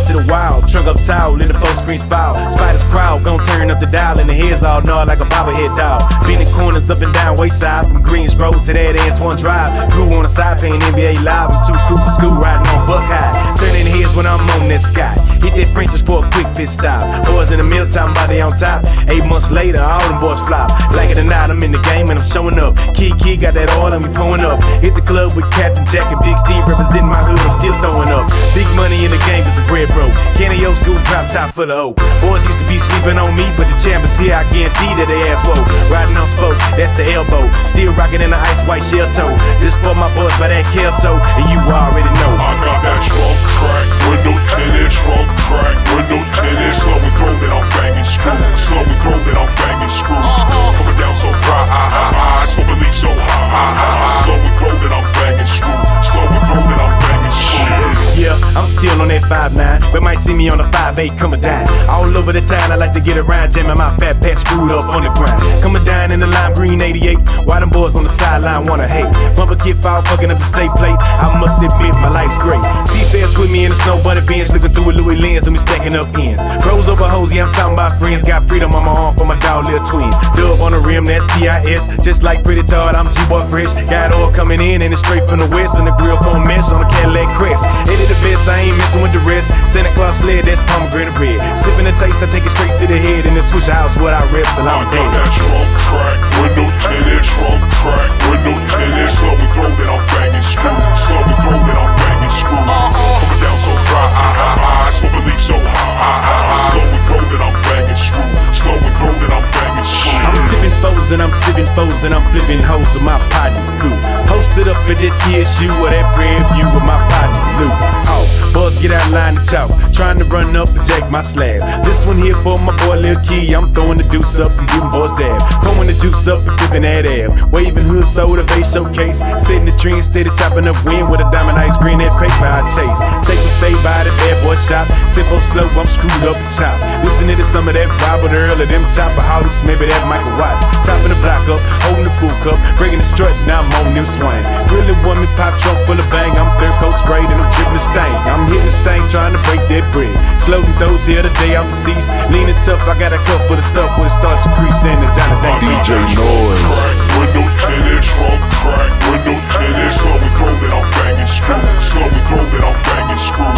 to the wild. Trunk up towel in the phone screens foul. Spiders crowd, gon' turn up the dial, and the heads all gnawed like a bobblehead dog. Bending corners up and down wayside, from Greens Road to that Antoine Drive. Grew on the side, paying NBA live. I'm too cool for school, riding on Buck High. Turning heads when I'm on that sky. Hit that French just for a quick pit stop. Boys in the middle, talking about they on top. 8 months later, all them boys flop. Like it or not, I'm in the game and I'm showing up. Key got that oil and we pulling up. Hit the club with Captain Jack and Big Steve representing my hood. I'm still throwing up. Big money in the game cause the bread broke. Kenny old school drop top full of hope. Boys used to be sleeping on me, but the champ is here. I guarantee that they ass woke. Riding on spoke, that's the elbow. Still rocking in the ice white shell toe. This for my boys by that Kelso, and you already know. I got that trunk crack, windows tinted, trunk crack, windows tinted. Slow and grow that I'm banging screw. Slow and grow that I'm banging screw. Coming down so fry, smoke a leaf so high. Slow and grow that I'm banging screw. Slow and grow that I'm banging screw. Yeah, I'm still on that 5'9", but might see me on the 5'8", coming down. All over the town, I like to get around, jamming my fat pat screwed up on the ground. Coming down in the lime green 88, why them boys on the sideline wanna hate? Bumper kid foul, fucking up the state plate. I must admit, my life's great. T-Fast with me in the snow bunny bench, looking through a Louis lens and we stacking up ends. Bros over hoes, yeah, I'm talking about friends. Got freedom on my arm for my dog, little twin. Dub on the rim, that's TIS. Just like Pretty Todd, I'm G-Boy fresh. Got oil coming in and it's straight from the west, and the grill phone mesh on the Cadillac Crest. Eddie the best, I ain't messing with the rest. Santa Claus sled, that's pomegranate red. Sipping the taste, I take it straight to the head, and then switch house what I rep till I'm dead. I got that trunk crack, windows tinted, trunk crack, windows tinted. Slow and grow that I'm banging screw. Slow and grow that I'm banging screw. Coming down so fry, smoke a leaf so high. Slow and grow that I'm banging screw. Slow and grow that I'm banging screw. I'm tipping foes and I'm sipping foes and I'm flipping hoes with my partner Goo. Posted up at that TSU or that brand view with my partner Lou. Oh, boys get out line to chalk, trying to run up and jack my slab. This one here for my boy Lil Key. I'm throwing the deuce up and giving boys dab. Pouring the juice up and dipping that ab. Waving hood soda base showcase. Setting the tree instead of chopping up wind with a diamond ice green. That paper I chase. Taking favor out of that boy shop. Tempo slow, I'm screwed up and chop. Listening to some of that Robert Earl of them chopaholics. Maybe that Michael Watts. Chopping the block up, holding the full cup, breaking the strut. Now I'm on them swing. Really want me pop trunk full of bang. I'm third coat sprayed and I'm dripping the stain. I'm hitting the stain trying to break that bread. Slow and throw till the day I'm deceased. Leaning tough, I got a cup full of stuff where it starts to crease in the Johnny Dang DJ Noise. Crack, windows tinted, trunk crack, windows tinted. Slow and grow that I'm banging screw. Slow and grow that I'm banging screw.